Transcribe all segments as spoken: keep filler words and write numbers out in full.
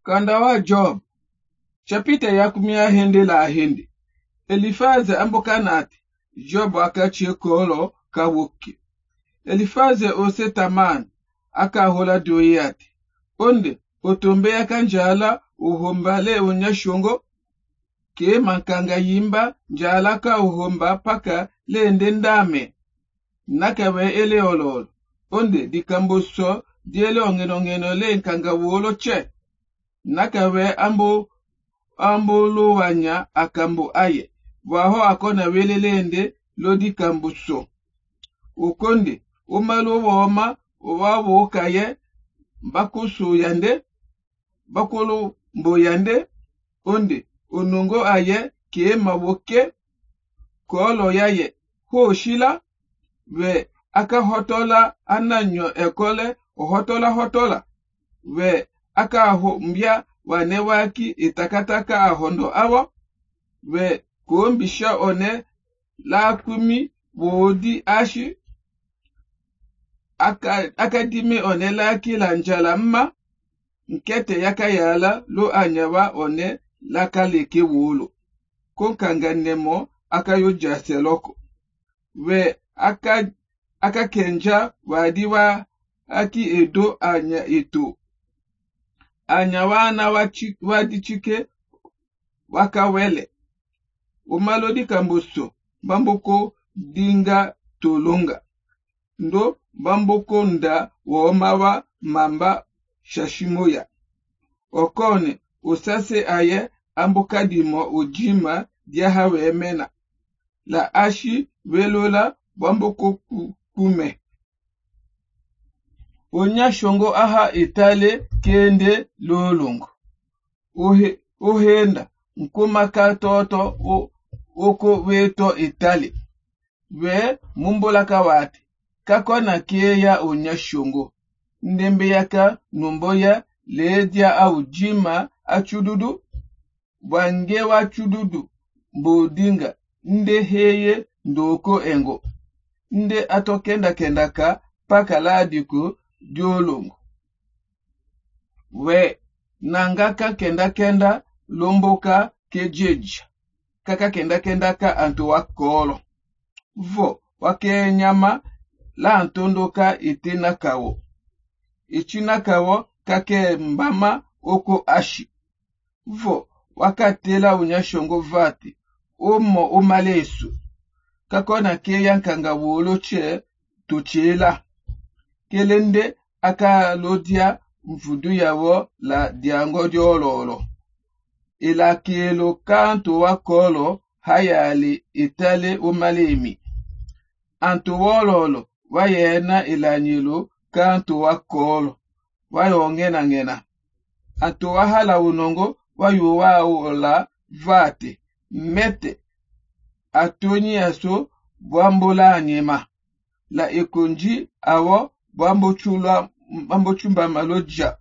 Kandawa Job. Chapita ya kumia hende la hende. Elifaze ambokanati. Job akachie kolo kawoki. Elifaze ose taman. Aka hola doyati. Onde, otombe kanjala uhombale unyashongo. Ke mankanga yimba njala ka uhomba paka lende ndame. Nakawe ele olol. Onde dikamboso diele ongeno ngeno le nkanga wolo che. Nakawe ambo ambo lo wanya akambo aye. Waho akona wele lende lo dikamboso. Ukonde umalo woma wawo kaye bakusu yande bakolo mboyande. Onde onongo aye ke mawoke kolo yaye ho shila we aka hotola ananyo ekole hotola hotola we aka ho mbia wanewaki itakataka ahondo awa we kuombisha one la kumi wodi ashi aka akadimi one la kila njala mma nkete yaka yala lo anyawa one la kaleke wolo konkanga nemo aka yo jaseloko we aka aka kenja wadiwa aki edo anya eto anya wana wachi wadi chike waka wele umalodi kamboso bamboko dinga tolonga ndo bamboko nda womawa mamba shashimoya okone usase aye ambokadimo ujima diahawe emena la ashi velola bamboko kume onya shongo aha itale kende lolongo ohe ohenda nkuma katoto o oko weto itale we mumbola kawati kakona keya onya shongo ndembe yaka numboya ledia au jima achududu wange wa chududu mbodinga nde heye ndoko engo nde atokenda kendaka pakaladiko diolongo we nangaka kenda kenda lomboka kejeja kaka kenda kenda ka anto wakolo vo wake nyama la antondoka itina kawo ichina kawo kake mbama oko ashi vo wakatela unyashongo vati omo omalesu kakona keya nkanga wolo che tuchela kelende aka lodia mvudu yawo la diango diololo ila kielo kanto wakolo hayali itale omalemi anto wololo wayena ilanyilo kanto wakolo wayo ngena ngena anto wahala unongo wayo wao la vate mete atoni aso bwambola anyema la ekonji awo bwambo chula bwambo chumba maloja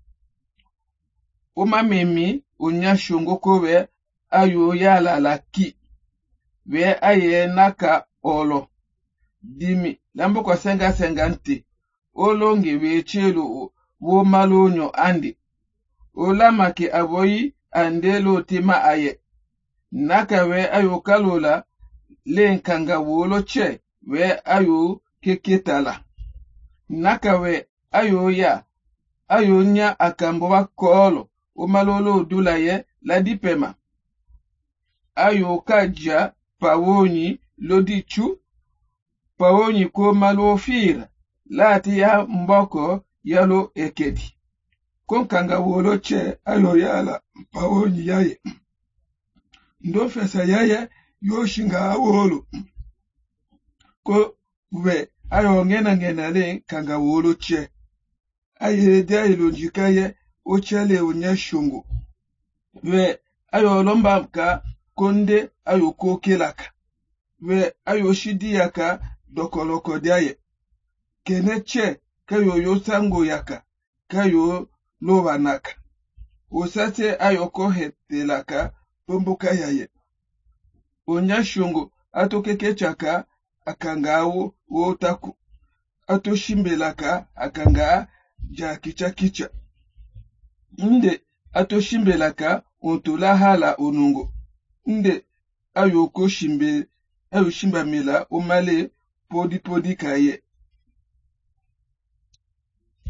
umamemi unyashongo kowe ayo yala la ki we aye naka olo dimi lambo kwa senga sengante olonge we chelo wo malonyo andi olama ke aboyi andelo tema aye naka we ayo kalola le nkanga wolo che we ayo keketala naka we ayo ya ayo nya akambo wakolo umalolo dulaye la dipema ayo kaja pawoni lodichu pawoni ko malofira lati ya mboko yalo ekedi konkanga wolo che ayo yala pawoni yaye ndo fesa yaye yoshinga wolo ko we ayo ngena ngena le kanga wolo che aye dia ilonjikaye ochele unyashungu we ayo lomba ka konde ayo kokelaka we ayo shidi yaka dokoloko diaye keneche kayo yosango yaka kayo lobanaka usate ayo kohetelaka pombuka yaye unyashungu atokekechaka akangawo wotaku atoshimbelaka akanga ja kicha kicha nde ato shimbe laka ontola hala onungo. Nde ayoko shimbe ayo shimba mela omale podi podi kaye.